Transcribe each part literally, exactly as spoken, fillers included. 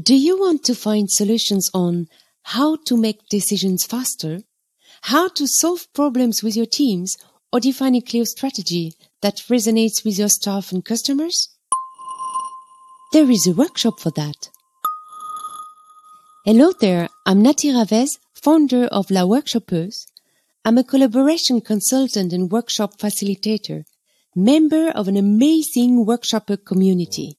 Do you want to find solutions on how to make decisions faster, how to solve problems with your teams, or define a clear strategy that resonates with your staff and customers? There is a workshop for that. Hello there, I'm Nati Ravez, founder of La Workshopeuse. I'm a collaboration consultant and workshop facilitator, member of an amazing workshopper community.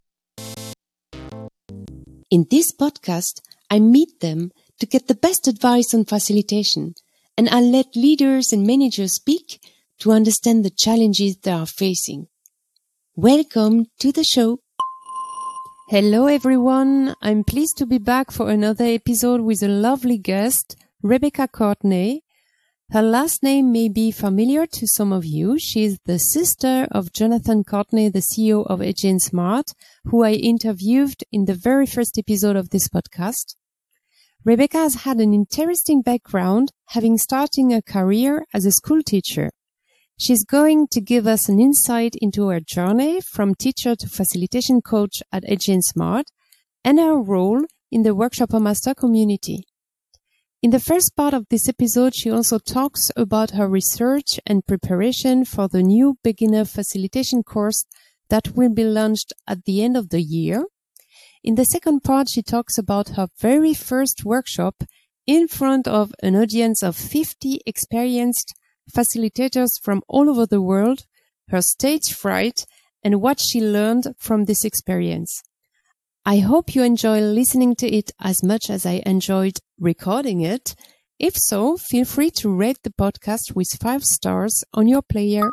In this podcast, I meet them to get the best advice on facilitation, and I let leaders and managers speak to understand the challenges they are facing. Welcome to the show. Hello everyone, I'm pleased to be back for another episode with a lovely guest, Rebecca Courtney. Her last name may be familiar to some of you. She is the sister of Jonathan Courtney, the C E O of Agent Smart, who I interviewed in the very first episode of this podcast. Rebecca has had an interesting background, having started a career as a school teacher. She's going to give us an insight into her journey from teacher to facilitation coach at Agent Smart and her role in the Workshopper Master community. In the first part of this episode, she also talks about her research and preparation for the new beginner facilitation course that will be launched at the end of the year. In the second part, she talks about her very first workshop in front of an audience of fifty experienced facilitators from all over the world, her stage fright, and what she learned from this experience. I hope you enjoy listening to it as much as I enjoyed recording it. If so, feel free to rate the podcast with five stars on your player.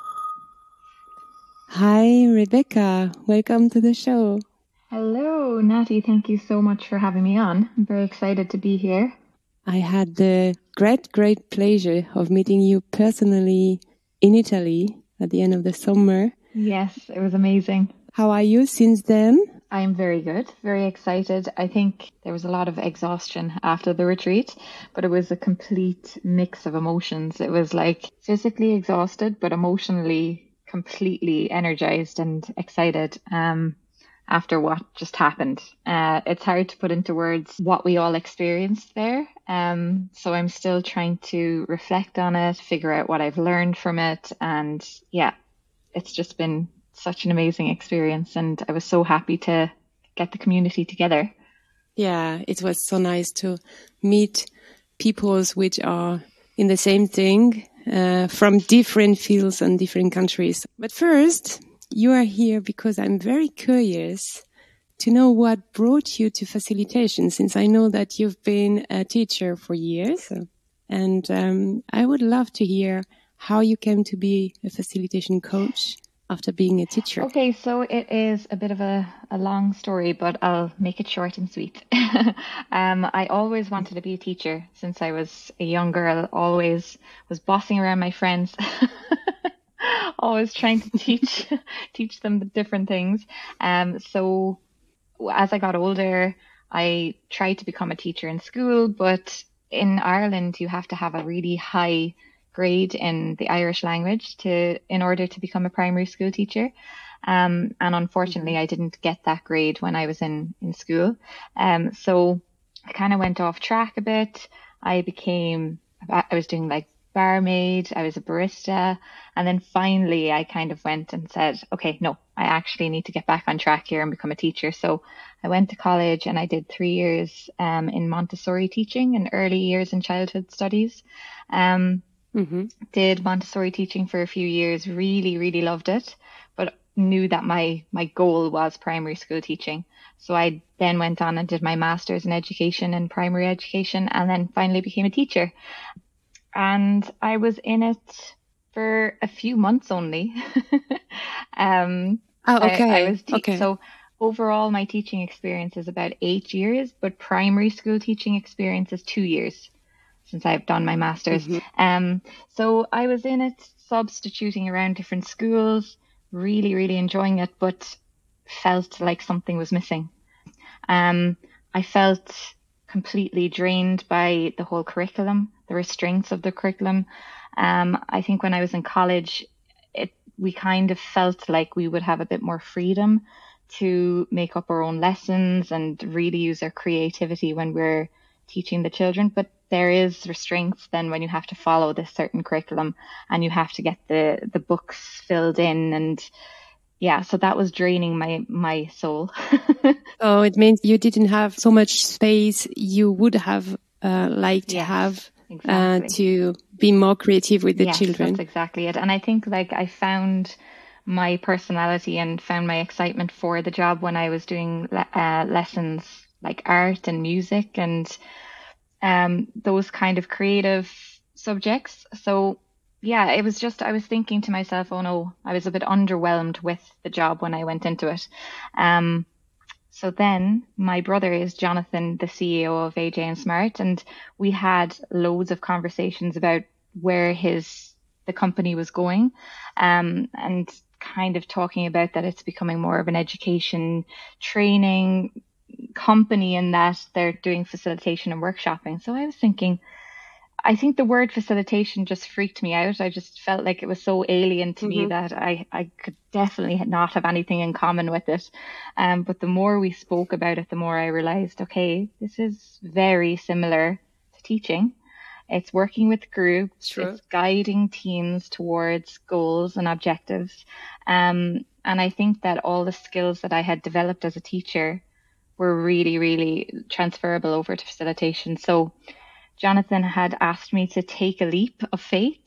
Hi, Rebecca. Welcome to the show. Hello, Natty. Thank you so much for having me on. I'm very excited to be here. I had the great, great pleasure of meeting you personally in Italy at the end of the summer. Yes, it was amazing. How are you since then? I'm very good, very excited. I think there was a lot of exhaustion after the retreat, but it was a complete mix of emotions. It was like physically exhausted, but emotionally completely energized and excited. Um, after what just happened. Uh, it's hard to put into words what we all experienced there. Um, so I'm still trying to reflect on it, figure out what I've learned from it. And yeah, it's just been such an amazing experience. And I was so happy to get the community together. Yeah, it was so nice to meet people which are in the same thing uh, from different fields and different countries. But first, you are here because I'm very curious to know what brought you to facilitation, since I know that you've been a teacher for years. And um, I would love to hear how you came to be a facilitation coach after being a teacher. Okay, so it is a bit of a, a long story, but I'll make it short and sweet. um, I always wanted to be a teacher since I was a young girl, always was bossing around my friends. Always trying to teach teach them the different things. Um, so as I got older, I tried to become a teacher in school, but in Ireland, you have to have a really high grade in the Irish language to in order to become a primary school teacher. Um, and unfortunately, I didn't get that grade when I was in, in school. Um, so I kind of went off track a bit. I became, I was doing like barmaid, I was a barista, and then finally I kind of went and said, okay, no, I actually need to get back on track here and become a teacher. So I went to college and I did three years um, in Montessori teaching and early years in childhood studies. Um, mm-hmm. Did Montessori teaching for a few years, really, really loved it, but knew that my, my goal was primary school teaching. So I then went on and did my master's in education and primary education, and then finally became a teacher. And I was in it for a few months only. um, oh, okay. I, I was te- okay. So overall, my teaching experience is about eight years, but primary school teaching experience is two years since I've done my master's. Mm-hmm. Um, so I was in it, substituting around different schools, really, really enjoying it, but felt like something was missing. Um, I felt completely drained by the whole curriculum, the restraints of the curriculum. Um, I think when I was in college, it we kind of felt like we would have a bit more freedom to make up our own lessons and really use our creativity when we're teaching the children. But there is restraints then when you have to follow this certain curriculum and you have to get the, the books filled in. And yeah, so that was draining my, my soul. Oh, it means you didn't have so much space you would have uh, liked to Yes, have exactly. uh, to be more creative with the Yes, children. that's exactly it. And I think like I found my personality and found my excitement for the job when I was doing le- uh, lessons like art and music and um, those kind of creative subjects. So yeah, it was just, I was thinking to myself, oh no, I was a bit underwhelmed with the job when I went into it. Um, so then my brother is Jonathan, the C E O of A J and Smart, and we had loads of conversations about where his the company was going, um, and kind of talking about that it's becoming more of an education training company and that they're doing facilitation and workshopping. So I was thinking, I think the word facilitation just freaked me out. I just felt like it was so alien to me Mm-hmm. that I, I could definitely not have anything in common with it. Um, but the more we spoke about it, the more I realized, okay, this is very similar to teaching. It's working with groups, Sure. it's guiding teams towards goals and objectives. Um, and I think that all the skills that I had developed as a teacher were really, really transferable over to facilitation. So Jonathan had asked me to take a leap of faith.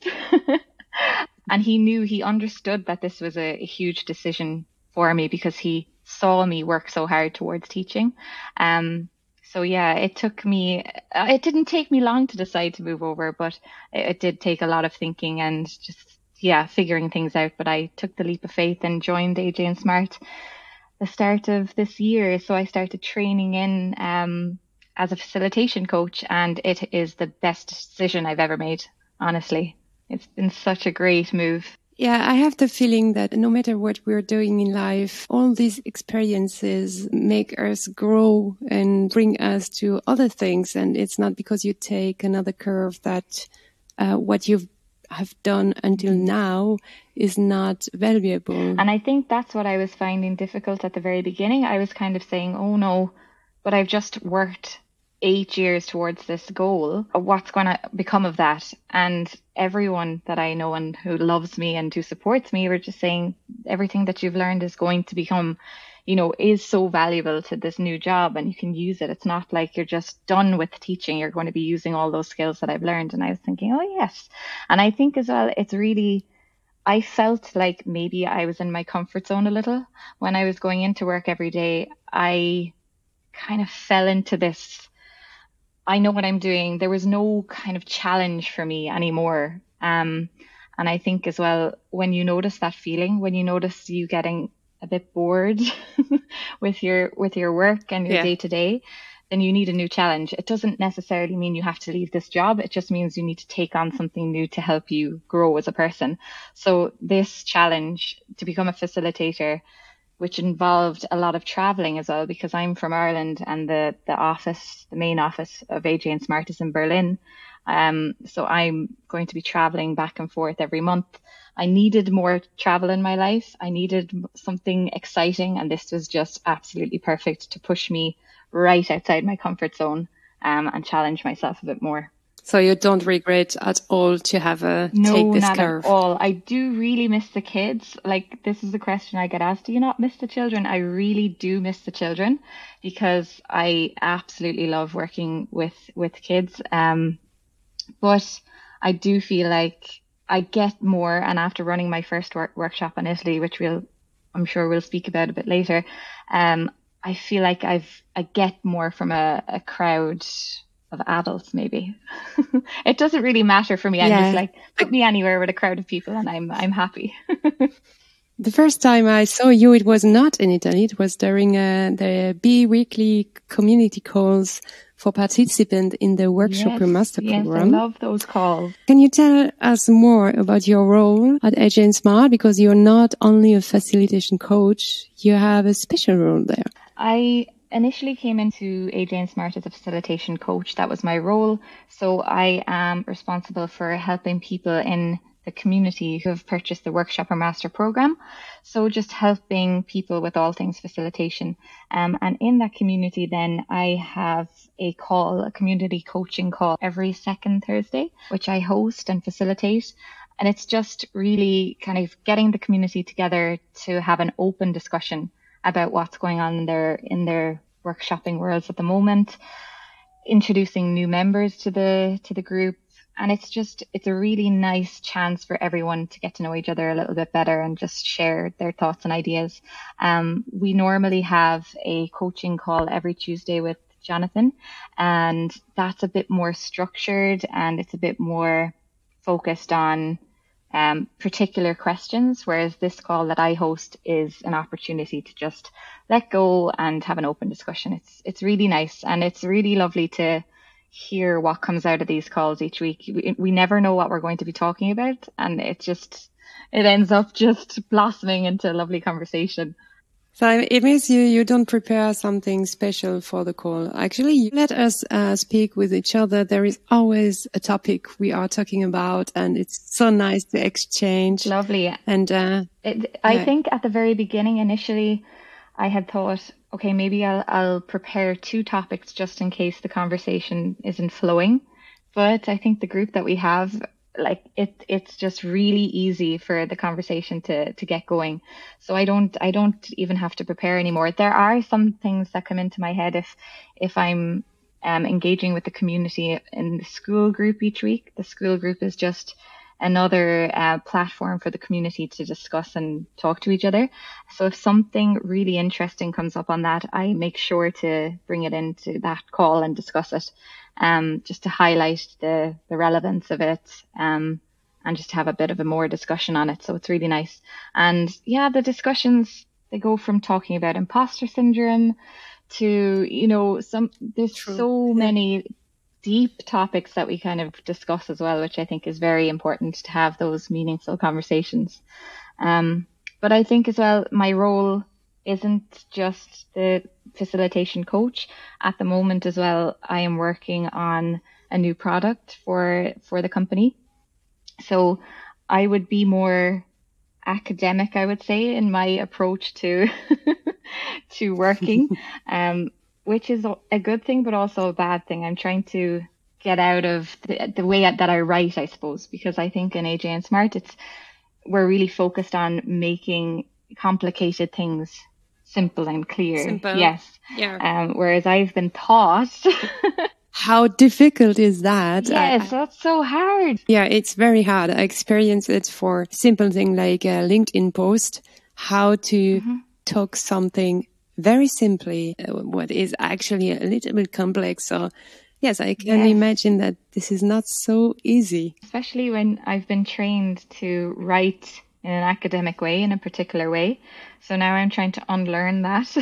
And he knew, he understood that this was a, a huge decision for me because he saw me work so hard towards teaching. Um, so yeah, it took me, uh, it didn't take me long to decide to move over, but it, it did take a lot of thinking and just, yeah, figuring things out. But I took the leap of faith and joined A J and Smart the start of this year. So I started training in um, as a facilitation coach, and it is the best decision I've ever made, honestly. It's been such a great move. Yeah, I have the feeling that no matter what we're doing in life, all these experiences make us grow and bring us to other things. And it's not because you take another curve that uh, what you have done until now is not valuable. And I think that's what I was finding difficult at the very beginning. I was kind of saying, oh no, but I've just worked eight years towards this goal. What's going to become of that? And everyone that I know and who loves me and who supports me were just saying everything that you've learned is going to become, you know, is so valuable to this new job and you can use it. It's not like you're just done with teaching. You're going to be using all those skills that I've learned. And I was thinking, oh yes. And I think as well, it's really, I felt like maybe I was in my comfort zone a little when I was going into work every day. I kind of fell into this, I know what I'm doing. There was no kind of challenge for me anymore. Um, and I think as well, when you notice that feeling, when you notice you getting a bit bored with your with your work and your day to day, then you need a new challenge. It doesn't necessarily mean you have to leave this job. It just means you need to take on something new to help you grow as a person. So this challenge to become a facilitator, which involved a lot of traveling as well, because I'm from Ireland and the, the office, the main office of A J and Smart is in Berlin. Um, so I'm going to be traveling back and forth every month. I needed more travel in my life. I needed something exciting, and this was just absolutely perfect to push me right outside my comfort zone um, and challenge myself a bit more. So you don't regret at all to have a no, take this not curve? At all. I do really miss the kids. Like, this is the question I get asked. Do you not miss the children? I really do miss the children because I absolutely love working with, with kids. Um, but I do feel like I get more. And after running my first work, workshop in Italy, which we'll, I'm sure we'll speak about a bit later, um, I feel like I've, I get more from a, a crowd of adults, maybe. It doesn't really matter for me. I'm Yeah. just like, put me anywhere with a crowd of people and I'm I'm happy. The first time I saw you, it was not in Italy. It was during uh, the bi-weekly community calls for participants in the Workshop yes, Master yes, Program. I love those calls. Can you tell us more about your role at A J and Smart? Because you're not only a facilitation coach, you have a special role there. I initially came into A J and Smart as a facilitation coach. That was my role. So I am responsible for helping people in the community who have purchased the Workshop or Master program. So just helping people with all things facilitation. Um, and in that community, then I have a call, a community coaching call every second Thursday, which I host and facilitate. And it's just really kind of getting the community together to have an open discussion about what's going on in their, in their workshopping worlds at the moment, introducing new members to the, to the group. And it's just, it's a really nice chance for everyone to get to know each other a little bit better and just share their thoughts and ideas. Um, we normally have a coaching call every Tuesday with Jonathan, and that's a bit more structured and it's a bit more focused on um, particular questions, whereas this call that I host is an opportunity to just let go and have an open discussion. It's, it's really nice, and it's really lovely to hear what comes out of these calls each week. We, we never know what we're going to be talking about, and it just, it ends up just blossoming into a lovely conversation. So it means you, you don't prepare something special for the call. Actually, you let us uh, speak with each other. There is always a topic we are talking about, and it's so nice to exchange. Lovely. And uh, it, I yeah. think at the very beginning, initially, I had thought, okay, maybe I'll, I'll prepare two topics just in case the conversation isn't flowing. But I think the group that we have, like it, it's just really easy for the conversation to, to get going. So I don't, I don't even have to prepare anymore. There are some things that come into my head if, if I'm um, engaging with the community in the school group each week. The school group is just another uh, platform for the community to discuss and talk to each other. So if something really interesting comes up on that, I make sure to bring it into that call and discuss it. Um, just to highlight the, the relevance of it, um, and just to have a bit of a more discussion on it. So it's really nice. And yeah, the discussions, they go from talking about imposter syndrome to, you know, some, there's True. so many deep topics that we kind of discuss as well, which I think is very important to have those meaningful conversations. Um, but I think as well, my role isn't just the facilitation coach. At the moment as well, I am working on a new product for for the company. So I would be more academic, I would say, in my approach to to working, um, which is a good thing, but also a bad thing. I'm trying to get out of the, the way that I write, I suppose, because I think in A J and Smart, it's we're really focused on making complicated things simple and clear. Simple. Yes. Yeah. Um, whereas I've been taught. How difficult is that? Yes, I, that's so hard. Yeah, it's very hard. I experienced it for simple thing like a LinkedIn post, how to mm-hmm. talk something very simply, uh, what is actually a little bit complex. So yes, I can yes. imagine that this is not so easy. Especially when I've been trained to write in an academic way, in a particular way. So now I'm trying to unlearn that.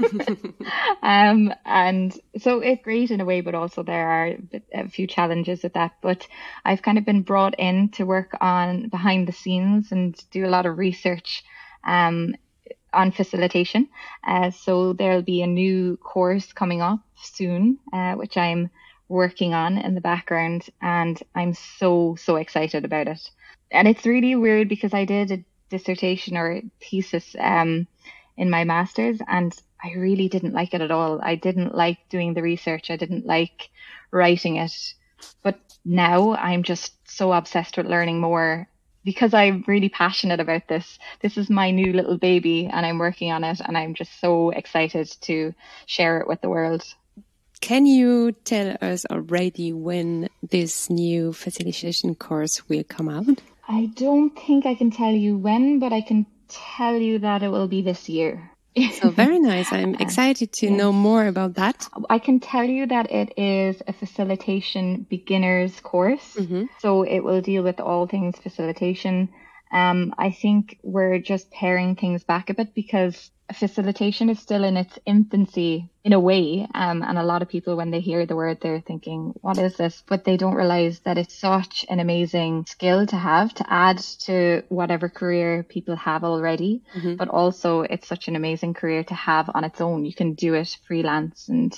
um, and so it's great in a way, but also there are a few challenges with that. But I've kind of been brought in to work on behind the scenes and do a lot of research um, on facilitation. Uh, so there'll be a new course coming up soon, uh, which I'm working on in the background, and I'm so, so excited about it. And it's really weird because I did a dissertation or a thesis um, in my master's, and I really didn't like it at all. I didn't like doing the research. I didn't like writing it. But now I'm just so obsessed with learning more because I'm really passionate about this. This is my new little baby and I'm working on it, and I'm just so excited to share it with the world. Can you tell us already when this new facilitation course will come out? I don't think I can tell you when, but I can tell you that it will be this year. So very nice. I'm excited to yes. know more about that. I can tell you that it is a facilitation beginners course. Mm-hmm. So it will deal with all things facilitation. Um, I think we're just paring things back a bit because facilitation is still in its infancy in a way. Um, and a lot of people, when they hear the word, they're thinking, what is this? But they don't realize that it's such an amazing skill to have to add to whatever career people have already. Mm-hmm. But also it's such an amazing career to have on its own. You can do it freelance and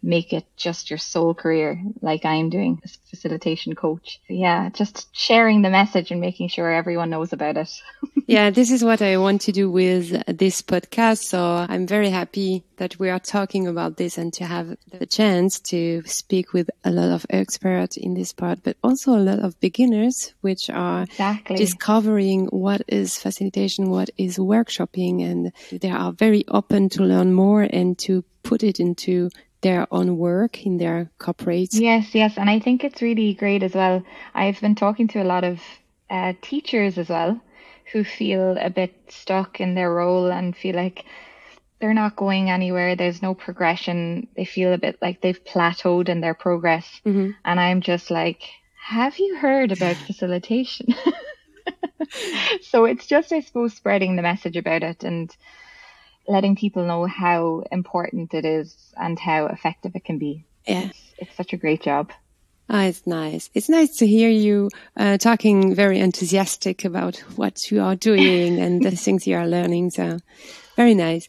make it just your sole career like I'm doing as a facilitation coach. Yeah, just sharing the message and making sure everyone knows about it. Yeah, this is what I want to do with this podcast. So I'm very happy that we are talking about this and to have the chance to speak with a lot of experts in this part, but also a lot of beginners which are exactly. discovering what is facilitation, what is workshopping, and they are very open to learn more and to put it into their own work in their corporates. Yes, yes. And I think it's really great as well. I've been talking to a lot of uh, teachers as well who feel a bit stuck in their role and feel like they're not going anywhere. There's no progression. They feel a bit like they've plateaued in their progress. Mm-hmm. And I'm just like, have you heard about facilitation? So it's just, I suppose, spreading the message about it and letting people know how important it is and how effective it can be. Yeah. It's, it's such a great job. Ah, it's nice. It's nice to hear you uh, talking very enthusiastic about what you are doing and the things you are learning. So very nice.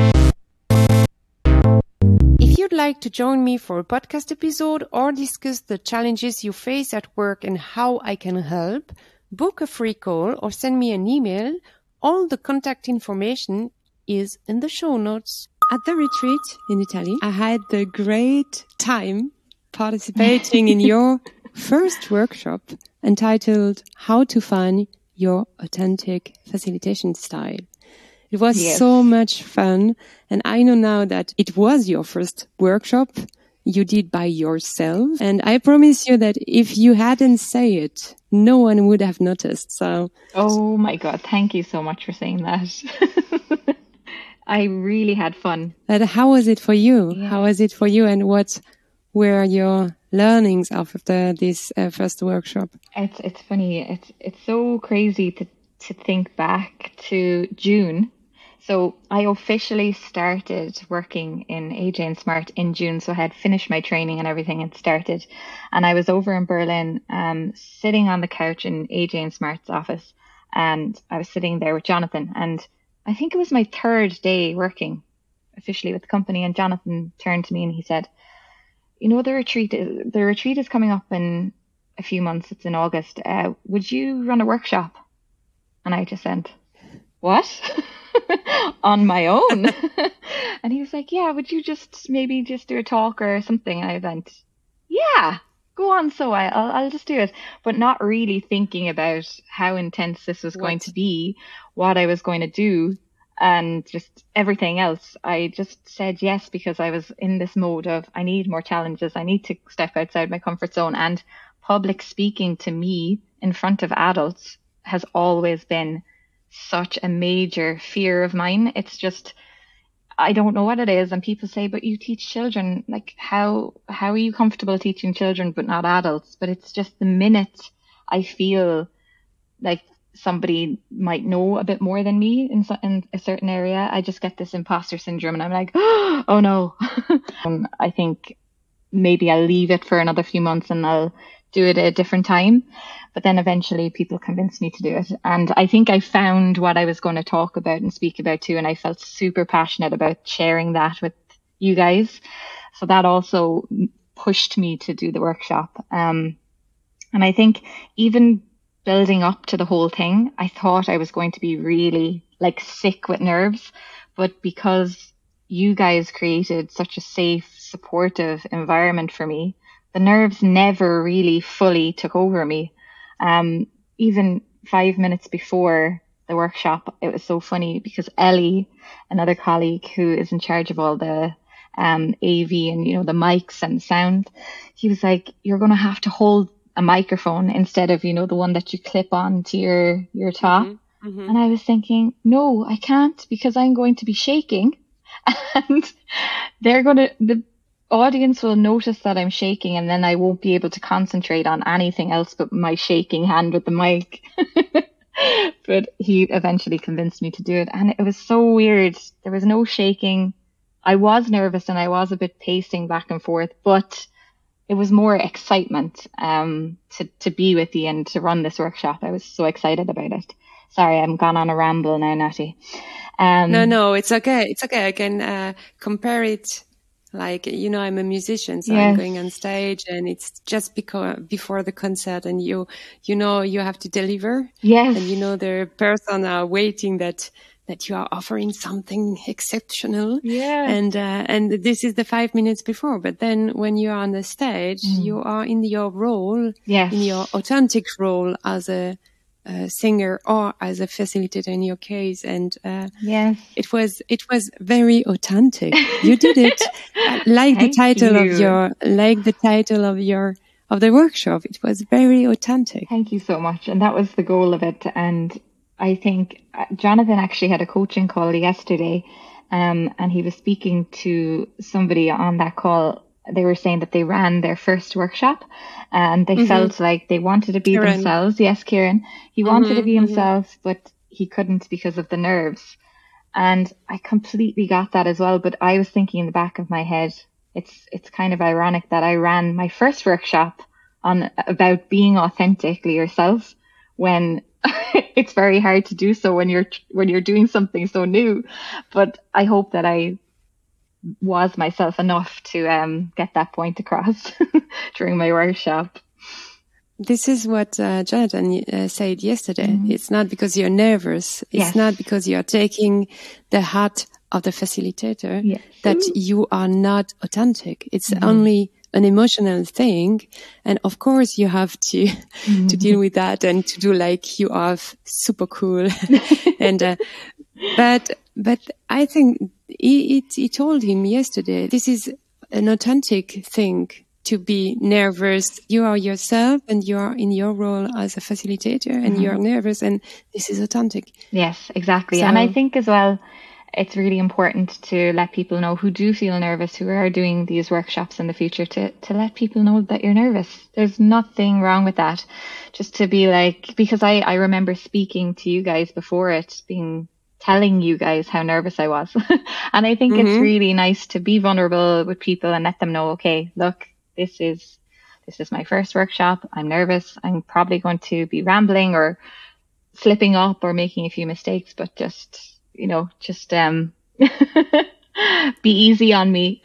If you'd like to join me for a podcast episode or discuss the challenges you face at work and how I can help, book a free call or send me an email. All the contact information is in the show notes. At the retreat in Italy, I had the great time participating in your first workshop entitled How to Find Your Authentic Facilitation Style. It was yes. so much fun. And I know now that it was your first workshop you did by yourself. And I promise you that if you hadn't said it, no one would have noticed. So, oh my God, thank you so much for saying that. I really had fun. But how was it for you? Yeah. How was it for you? And what were your learnings after this uh, first workshop? It's it's funny. It's it's so crazy to to think back to June. So I officially started working in A J and Smart in June. So I had finished my training and everything and started. And I was over in Berlin, um, sitting on the couch in A J and Smart's office. And I was sitting there with Jonathan. And I think it was my third day working officially with the company. And Jonathan turned to me and he said, you know, the retreat is, the retreat is coming up in a few months. It's in August. Uh, would you run a workshop? And I just said, what? On my own? And he was like, yeah, would you just maybe just do a talk or something? And I went, yeah, go on. So I, I'll, I'll just do it, but not really thinking about how intense this was what? going to be, what I was going to do, and just everything else. I just said yes because I was in this mode of I need more challenges. I need to step outside my comfort zone. And public speaking to me in front of adults has always been such a major fear of mine. It's just, I don't know what it is. And people say, but you teach children. Like, how how are you comfortable teaching children but not adults? But it's just the minute I feel like somebody might know a bit more than me in, in a certain area, I just get this imposter syndrome and I'm like, oh no. um, I think maybe I'll leave it for another few months and I'll do it at a different time. But then eventually people convinced me to do it. And I think I found what I was going to talk about and speak about too. And I felt super passionate about sharing that with you guys. So that also pushed me to do the workshop. Um, and I think even building up to the whole thing, I thought I was going to be really like sick with nerves. But because you guys created such a safe, supportive environment for me, the nerves never really fully took over me. Um, even five minutes before the workshop, it was so funny because Ellie, another colleague who is in charge of all the um, A V and, you know, the mics and sound, he was like, you're going to have to hold a microphone instead of, you know, the one that you clip on to your, your top. Mm-hmm, mm-hmm. And I was thinking, no, I can't because I'm going to be shaking and they're going to, the audience will notice that I'm shaking and then I won't be able to concentrate on anything else but my shaking hand with the mic. But he eventually convinced me to do it. And it was so weird. There was no shaking. I was nervous and I was a bit pacing back and forth, but it was more excitement um, to, to be with you and to run this workshop. I was so excited about it. Sorry, I'm gone on a ramble now, Natty. Um, no, no, it's okay. It's okay. I can uh, compare it Like, you know, I'm a musician, so Yes. I'm going on stage and it's just because before the concert and you, you know, you have to deliver. Yes. And you know, the person are waiting that, that you are offering something exceptional. Yeah. And, uh, and this is the five minutes before. But then when you are on the stage, Mm. you are in your role, Yes. in your authentic role as a, a singer or as a facilitator in your case. And, uh, yes. It was it was very authentic. You did it uh, like the Thank title you. of your like the title of your of the workshop. It was very authentic. Thank you so much. And that was the goal of it. And I think uh, Jonathan actually had a coaching call yesterday, um, and he was speaking to somebody on that call. They were saying that they ran their first workshop and they Mm-hmm. felt like they wanted to be Kieran. themselves. Yes, Kieran. He Mm-hmm, wanted to be mm-hmm. himself, but he couldn't because of the nerves. And I completely got that as well. But I was thinking in the back of my head, it's it's kind of ironic that I ran my first workshop on about being authentically yourself when it's very hard to do so when you're when you're doing something so new. But I hope that I was myself enough to um, get that point across during my workshop. This is what uh, Jonathan uh, said yesterday. Mm-hmm. It's not because you're nervous. It's Yes. not because you're taking the hat of the facilitator Yes. that Ooh. you are not authentic. It's Mm-hmm. only an emotional thing. And of course you have to, Mm-hmm. to deal with that and to do like you are super cool. and, uh, but, but I think he, it, he told him yesterday, this is an authentic thing. To be nervous, you are yourself and you are in your role as a facilitator and Mm-hmm. you're nervous and this is authentic. Yes, exactly. So, and I think as well, it's really important to let people know who do feel nervous, who are doing these workshops in the future, to, to let people know that you're nervous. There's nothing wrong with that. Just to be like, because I, I remember speaking to you guys before it, being telling you guys how nervous I was. And I think mm-hmm. it's really nice to be vulnerable with people and let them know, okay, look, this is this is my first workshop. I'm nervous. I'm probably going to be rambling or slipping up or making a few mistakes, but just, you know, just um be easy on me.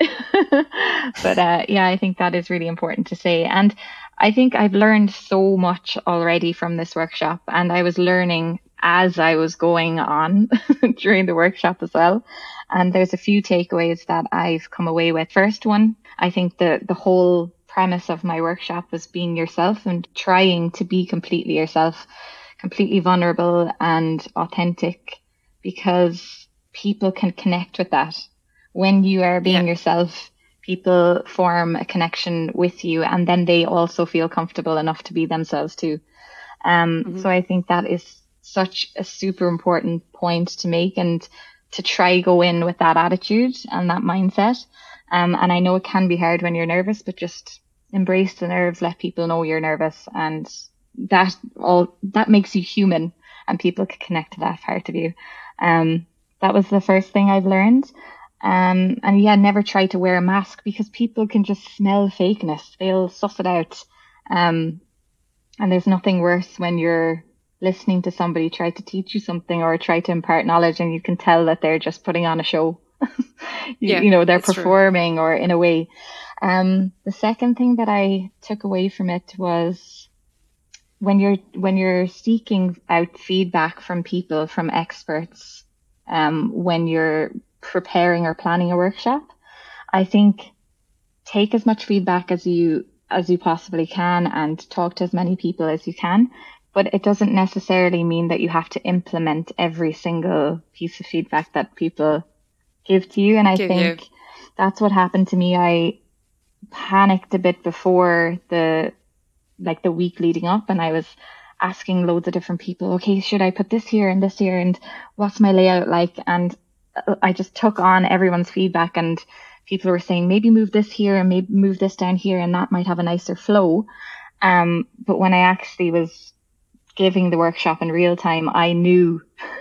But uh yeah, I think that is really important to say. And I think I've learned so much already from this workshop, and I was learning as I was going on during the workshop as well. And there's a few takeaways that I've come away with. First one, I think the, the whole premise of my workshop was being yourself and trying to be completely yourself, completely vulnerable and authentic, because people can connect with that. When you are being Yeah. yourself, people form a connection with you, and then they also feel comfortable enough to be themselves too. Um, Mm-hmm. So I think that is such a super important point to make, and to try go in with that attitude and that mindset. Um, and I know it can be hard when you're nervous, but just embrace the nerves, let people know you're nervous, and that all that makes you human, and people can connect to that part of you. Um, that was the first thing I've learned. Um, and yeah, never try to wear a mask, because people can just smell fakeness. They'll suss it out. Um, and there's nothing worse when you're listening to somebody try to teach you something or try to impart knowledge, and you can tell that they're just putting on a show. you, Yeah, you know, they're that's true. performing, or in a way. Um, the second thing that I took away from it was when you're when you're seeking out feedback from people, from experts, um, when you're preparing or planning a workshop, I think take as much feedback as you as you possibly can and talk to as many people as you can. But it doesn't necessarily mean that you have to implement every single piece of feedback that people give to you. And I Give think you. that's what happened to me. I panicked a bit before the like the week leading up, and I was asking loads of different people, okay, should I put this here and this here, and what's my layout like? And I just took on everyone's feedback, and people were saying maybe move this here and maybe move this down here, and that might have a nicer flow. Um, but when I actually was giving the workshop in real time, I knew,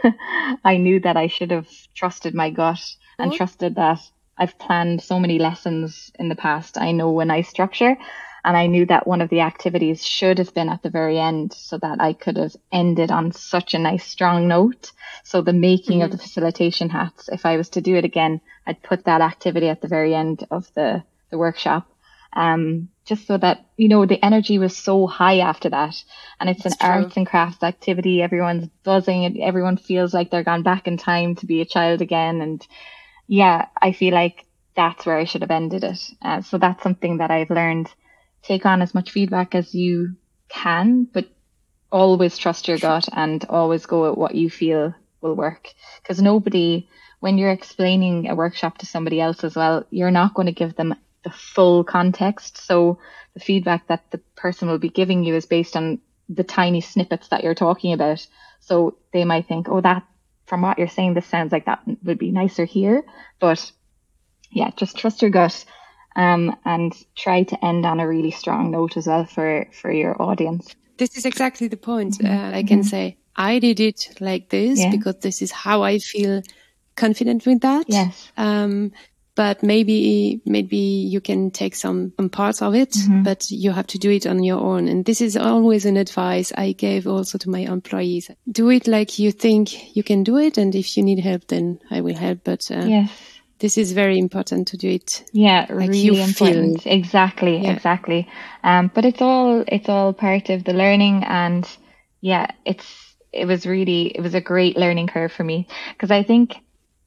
I knew that I should have trusted my gut and What? trusted that I've planned so many lessons in the past. I know when I structure, And I knew that one of the activities should have been at the very end so that I could have ended on such a nice strong note. So the making mm-hmm. of the facilitation hats, if I was to do it again, I'd put that activity at the very end of the, the workshop. Um, just so that, you know, the energy was so high after that. And it's That's an true. arts and crafts activity. Everyone's buzzing and everyone feels like they're gone back in time to be a child again. And yeah, I feel like that's where I should have ended it. Uh, so that's something that I've learned. Take on as much feedback as you can, but always trust your gut and always go at what you feel will work. Because nobody, when you're explaining a workshop to somebody else as well, you're not going to give them the full context. So the feedback that the person will be giving you is based on the tiny snippets that you're talking about. So they might think, oh, that, from what you're saying, this sounds like that would be nicer here. But yeah, just trust your gut. Um, and try to end on a really strong note as well for, for your audience. This is exactly the point. Mm-hmm. Uh, I can mm-hmm. say, I did it like this yeah. because this is how I feel confident with that. Yes. Um, but maybe, maybe you can take some, some parts of it, mm-hmm. but you have to do it on your own. And this is always an advice I gave also to my employees. Do it like you think you can do it. And if you need help, then I will help. But, uh, yes. This is very important to do it. Yeah, like really important. Feel. Exactly, yeah. exactly. Um, but it's all it's all part of the learning, and yeah, it's it was really it was a great learning curve for me, because I think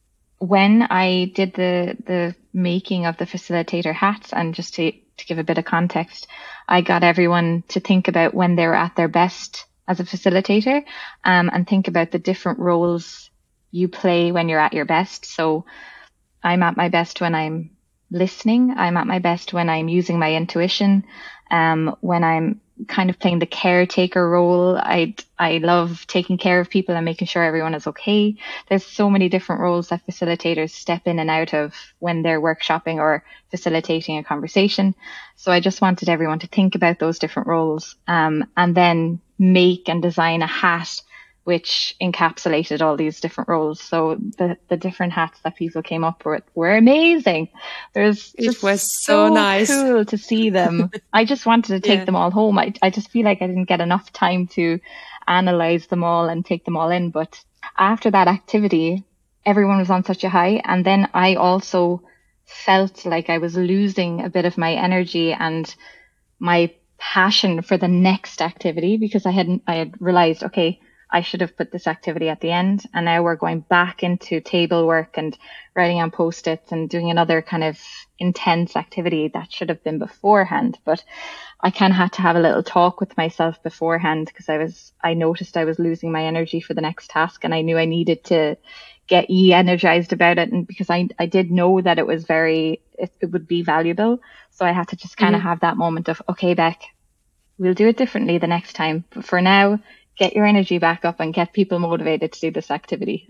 when I did the the making of the facilitator hats, and just to to give a bit of context, I got everyone to think about when they were at their best as a facilitator, um, and think about the different roles you play when you're at your best. So I'm at my best when I'm listening. I'm at my best when I'm using my intuition. Um, when I'm kind of playing the caretaker role. I I love taking care of people and making sure everyone is okay. There's so many different roles that facilitators step in and out of when they're workshopping or facilitating a conversation. So I just wanted everyone to think about those different roles, um, and then make and design a hat which encapsulated all these different roles. So the, the different hats that people came up with were amazing. There's it just was so, so nice. Cool to see them. I just wanted to take yeah. them all home. I, I just feel like I didn't get enough time to analyze them all and take them all in. But after that activity, everyone was on such a high. And then I also felt like I was losing a bit of my energy and my passion for the next activity, because I hadn't, I had realized, okay, I should have put this activity at the end. And now we're going back into table work and writing on post-its and doing another kind of intense activity that should have been beforehand. But I kind of had to have a little talk with myself beforehand, because I was, I noticed I was losing my energy for the next task, and I knew I needed to get e-energized about it. And because I, I did know that it was very, it, it would be valuable. So I had to just kind of mm-hmm. have that moment of, okay, Beck, we'll do it differently the next time. But for now, get your energy back up and get people motivated to do this activity.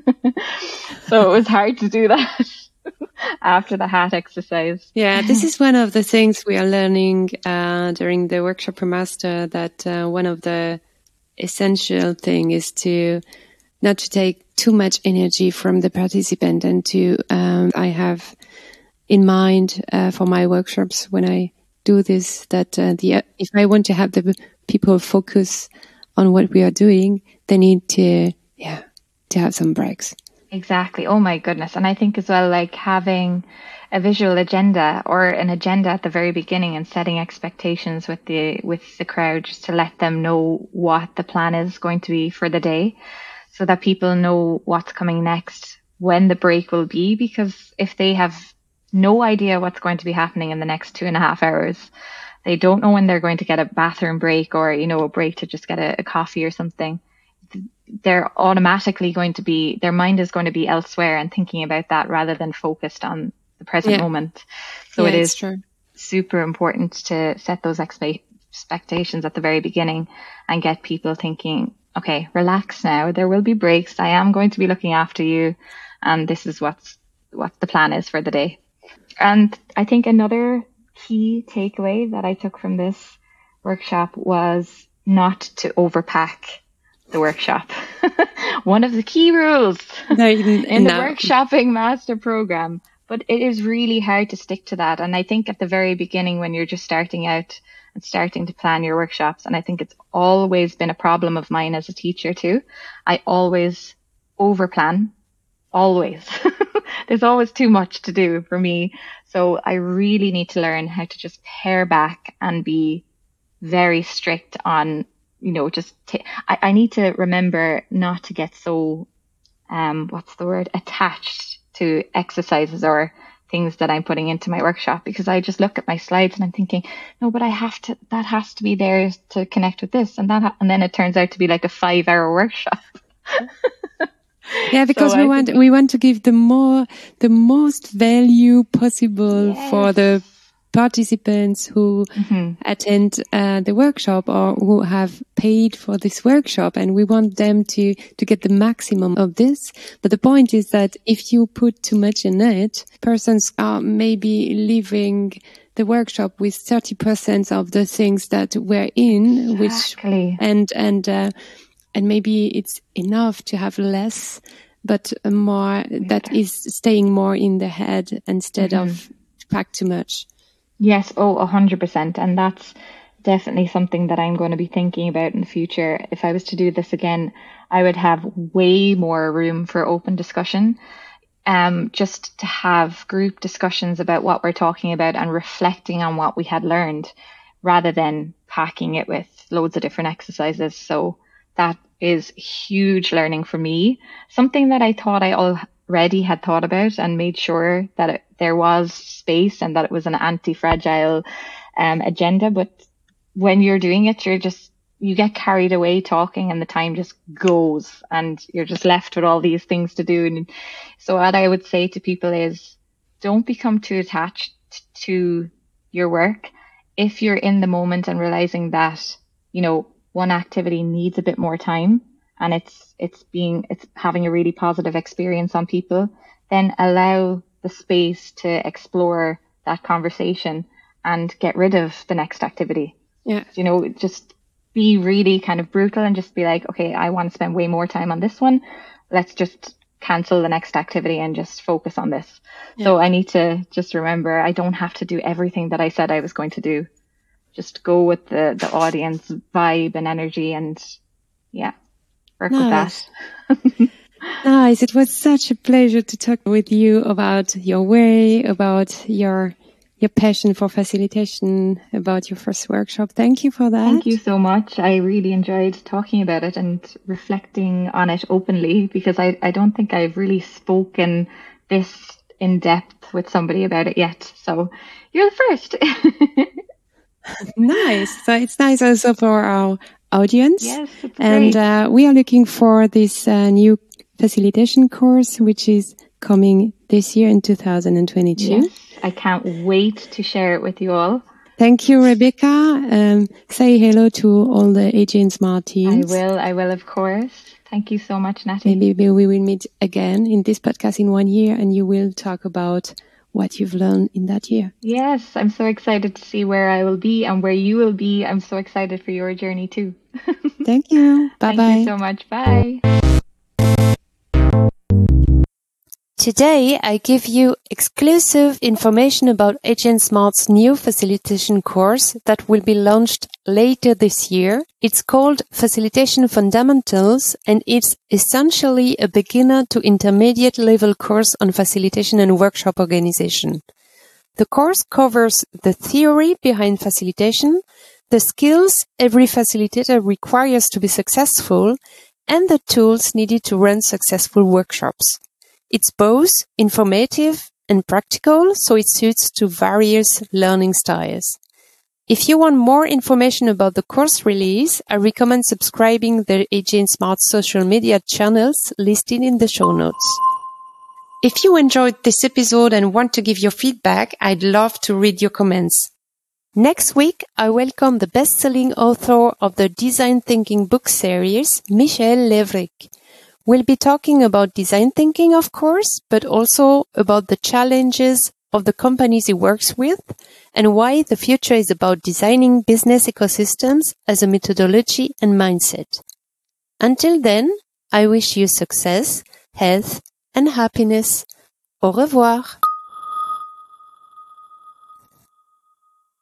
So it was hard to do that after the hat exercise. Yeah, this is one of the things we are learning uh, during the workshop remaster, that uh, one of the essential thing is to not to take too much energy from the participant, and to, um, I have in mind uh, for my workshops when I do this, that uh, the if I want to have the people focus on what we are doing, they need to, yeah, to have some breaks. Exactly. Oh my goodness. And I think as well, like having a visual agenda or an agenda at the very beginning and setting expectations with the, with the crowd, just to let them know what the plan is going to be for the day, so that people know what's coming next, when the break will be. Because if they have no idea what's going to be happening in the next two and a half hours, they don't know when they're going to get a bathroom break, or, you know, a break to just get a, a coffee or something, they're automatically going to be, their mind is going to be elsewhere and thinking about that rather than focused on the present yeah. moment. So yeah, it is true. super important to set those expe- expectations at the very beginning and get people thinking, okay, relax now. There will be breaks. I am going to be looking after you. And this is what's, what the plan is for the day. And I think another key takeaway that I took from this workshop was not to overpack the workshop. One of the key rules no, in no. the workshopping master program. but it is really hard to stick to that. And I think at the very beginning, when you're just starting out and starting to plan your workshops, and I think it's always been a problem of mine as a teacher too, I always over plan, always. There's always too much to do for me. So I really need to learn how to just pare back and be very strict on, you know, just, t- I, I need to remember not to get so, um, what's the word, attached to exercises or things that I'm putting into my workshop, because I just look at my slides and I'm thinking, no, but I have to, that has to be there to connect with this and that. Ha-. And then it turns out to be like a five hour workshop. Yeah, because so we I want think, we want to give the more the most value possible yes. for the participants who mm-hmm. attend uh, the workshop or who have paid for this workshop, and we want them to to get the maximum of this. But the point is that if you put too much in it, persons are maybe leaving the workshop with thirty percent of the things that were in, exactly. which and and uh, and maybe it's enough to have less, but more that is staying more in the head instead mm-hmm. of pack too much. Yes, oh, a hundred percent. And that's definitely something that I'm going to be thinking about in the future. If I was to do this again, I would have way more room for open discussion. Um, just to have group discussions about what we're talking about and reflecting on what we had learned, rather than packing it with loads of different exercises. So that is huge learning for me. Something that I thought I already had thought about and made sure that it, there was space and that it was an anti-fragile um, agenda. But when you're doing it, you're just, you get carried away talking and the time just goes and you're just left with all these things to do. And so what I would say to people is, don't become too attached to your work. If you're in the moment and realizing that, you know, one activity needs a bit more time and it's, it's being, it's having a really positive experience on people, then allow the space to explore that conversation and get rid of the next activity. Yeah. You know, just be really kind of brutal and just be like, okay, I want to spend way more time on this one. Let's just cancel the next activity and just focus on this. Yeah. So I need to just remember, I don't have to do everything that I said I was going to do. Just go with the, the audience vibe and energy and yeah, work nice. with that. Nice. It was such a pleasure to talk with you about your way, about your your passion for facilitation, about your first workshop. Thank you for that. Thank you so much. I really enjoyed talking about it and reflecting on it openly, because I, I don't think I've really spoken this in depth with somebody about it yet. So you're the first. Nice. So it's nice also for our audience. Yes, it's and great. Uh, we are looking for this uh, new facilitation course, which is coming this year in two thousand twenty-two. Yes, I can't wait to share it with you all. Thank you, Rebecca. Um, say hello to all the A J and Smart teams. I will, I will, of course. Thank you so much, Natty. Maybe we will meet again in this podcast in one year and you will talk about what you've learned in that year. Yes, I'm so excited to see where I will be and where you will be. I'm so excited for your journey too. Thank you. Bye-bye. Thank you so much. Bye. Today, I give you exclusive information about A J and Smart's new facilitation course that will be launched later this year. It's called Facilitation Fundamentals, and it's essentially a beginner to intermediate level course on facilitation and workshop organization. The course covers the theory behind facilitation, the skills every facilitator requires to be successful, and the tools needed to run successful workshops. It's both informative and practical, so it suits to various learning styles. If you want more information about the course release, I recommend subscribing the A J and Smart social media channels listed in the show notes. If you enjoyed this episode and want to give your feedback, I'd love to read your comments. Next week, I welcome the best-selling author of the Design Thinking book series, Michael Levrick. We'll be talking about design thinking, of course, but also about the challenges of the companies he works with and why the future is about designing business ecosystems as a methodology and mindset. Until then, I wish you success, health, and happiness. Au revoir.